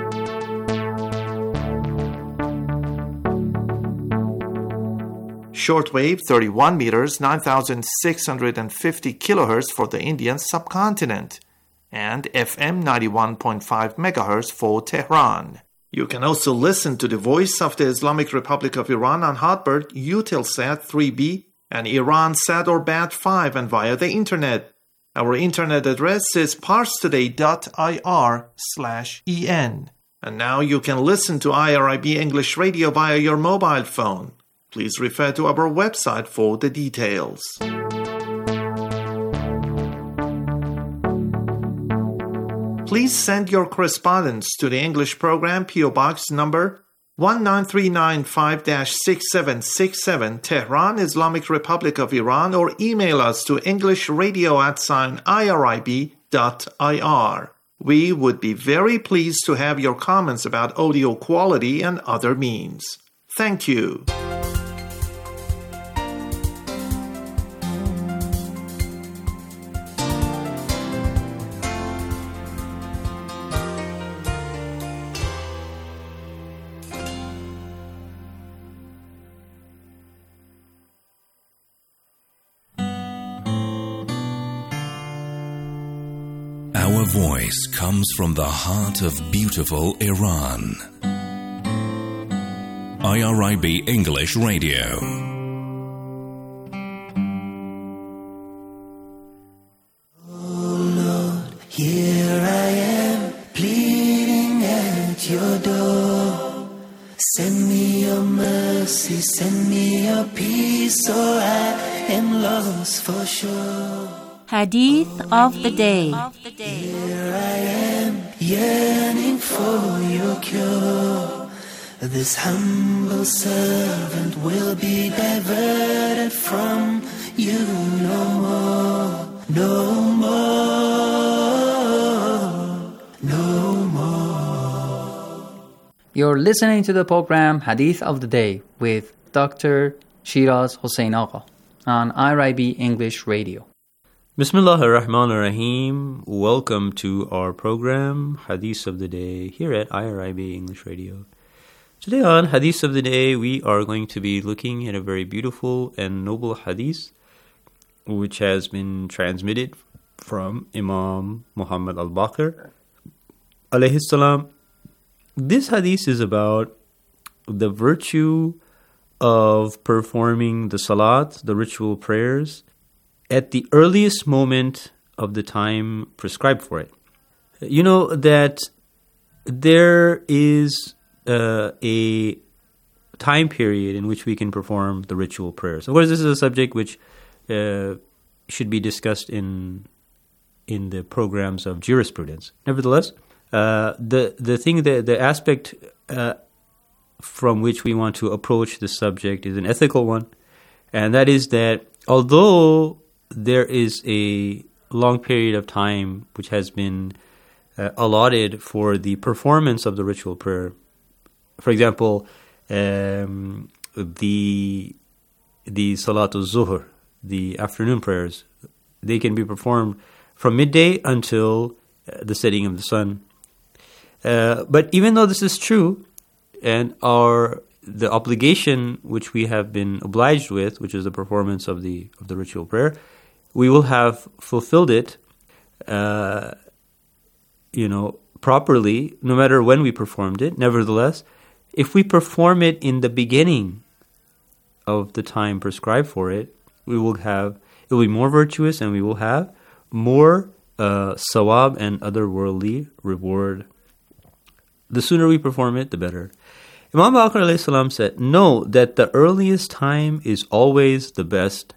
Shortwave thirty-one meters, nine thousand six hundred fifty kilohertz for the Indian subcontinent, and F M ninety-one point five megahertz for Tehran. You can also listen to the Voice of the Islamic Republic of Iran on Hotbird, Eutelsat three B, and IranSat or B A T five, and via the Internet. Our Internet address is parstoday.ir slash en. And now you can listen to I R I B English Radio via your mobile phone. Please refer to our website for the details. Please send your correspondence to the English program, P O Box number one nine three nine five dash six seven six seven, Tehran, Islamic Republic of Iran, or email us to englishradio at sign irib dot ir. We would be very pleased to have your comments about audio quality and other means. Thank you. Our voice comes from the heart of beautiful Iran. I R I B English Radio. Oh Lord, here I am, pleading at your door. Send me your mercy, send me your peace, or I am lost for sure. Hadith of the day. Here I am, yearning for your cure. This humble servant will be diverted from you no more, no more, no more. You're listening to the program Hadith of the Day with Doctor Shiraz Hossein Agha on I R I B English Radio. Bismillah ar-Rahman ar-Rahim. Welcome to our program, Hadith of the Day, here at I R I B English Radio. Today on Hadith of the Day, we are going to be looking at a very beautiful and noble hadith, which has been transmitted from Imam Muhammad al-Baqir, alayhi salam. This hadith is about the virtue of performing the salat, the ritual prayers, at the earliest moment of the time prescribed for it. You know that there is uh, a time period in which we can perform the ritual prayers. Of course, this is a subject which uh, should be discussed in in the programs of jurisprudence. Nevertheless, uh, the the thing, the the aspect uh, from which we want to approach this subject is an ethical one, and that is that although there is a long period of time which has been uh, allotted for the performance of the ritual prayer, for example, um, the the Salatul Zuhr, the afternoon prayers, they can be performed from midday until uh, the setting of the sun. Uh, but even though this is true, and our the obligation which we have been obliged with, which is the performance of the of the ritual prayer, we will have fulfilled it, uh, you know, properly, no matter when we performed it. Nevertheless, if we perform it in the beginning of the time prescribed for it, we will have it will be more virtuous, and we will have more uh, sawab and otherworldly reward. The sooner we perform it, the better. Imam Baqir alayhi salam said, know that the earliest time is always the best.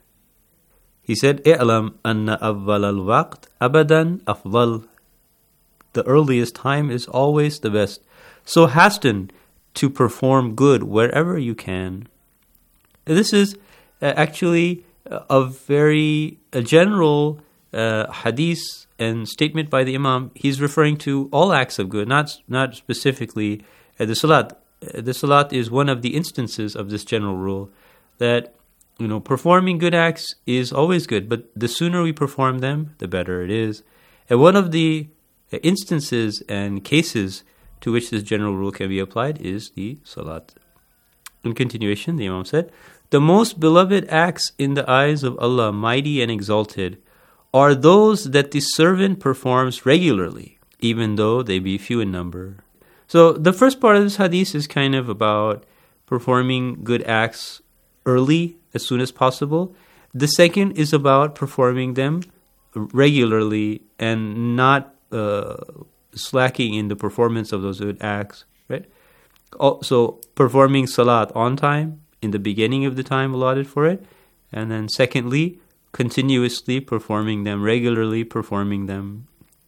He said, "I'lam anna awwal al-waqt abadan afdal." The earliest time is always the best. So hasten to perform good wherever you can. This is uh, actually a very a general uh, hadith and statement by the Imam. He's referring to all acts of good, not not specifically uh, the salat. Uh, the salat is one of the instances of this general rule that, you know, performing good acts is always good, but the sooner we perform them, the better it is. And one of the instances and cases to which this general rule can be applied is the salat. In continuation, the Imam said, the most beloved acts in the eyes of Allah, mighty and exalted, are those that the servant performs regularly, even though they be few in number. So the first part of this hadith is kind of about performing good acts early, as soon as possible. The second is about performing them regularly and not uh, slacking in the performance of those good acts, right? So performing salat on time, in the beginning of the time allotted for it, and then secondly, continuously performing them, regularly performing them.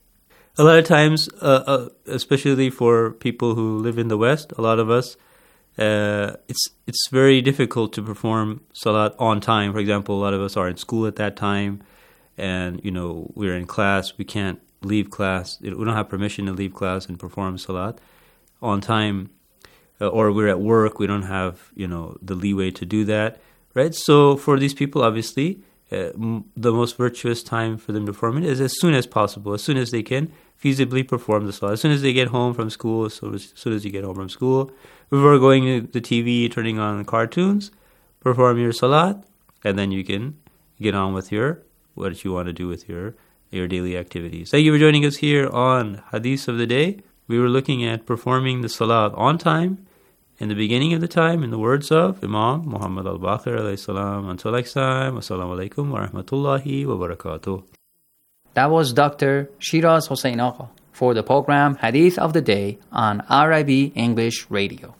A lot of times, uh, uh, especially for people who live in the West, a lot of us, uh, it's it's very difficult to perform salat on time. For example, a lot of us are in school at that time, and you know we're in class. We can't leave class. We don't have permission to leave class and perform salat on time. Uh, or we're at work, we don't have, you know, the leeway to do that, right? So for these people, obviously, uh, m- the most virtuous time for them to perform it is as soon as possible, as soon as they can feasibly perform the salah, as soon as they get home from school, so as soon as you get home from school, before going to the T V, turning on cartoons, perform your salat, and then you can get on with your, what you want to do with your, your daily activities. Thank you for joining us here on Hadith of the Day. We were looking at performing the salat on time, in the beginning of the time, in the words of Imam Muhammad al-Baqir alayhi salam. Until next time, assalamu alaikum wa rahmatullahi wa barakatuh. That was Doctor Shiraz Hossein Agha for the program Hadith of the Day on R I B English Radio.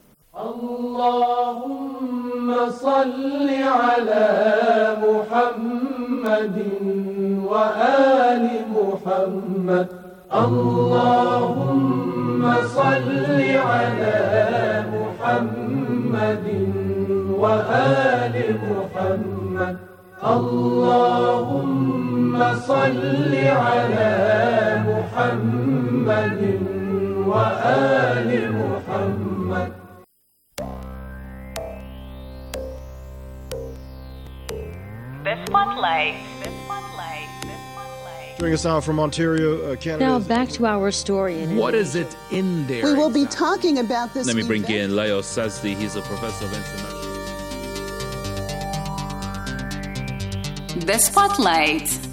Allahumma salli ala Muhammadin wa ali Muhammad. Allahumma salli ala Muhammadin wa ali Muhammad. Allahumma salli ala Muhammadin wa ali Muhammad. The Spotlight. Joining us now from Ontario, uh, Canada. Now back to our story. In what is it in there? We will be talking about this. Let me bring in Leo Sazdi. He's a professor of international. The Spotlight.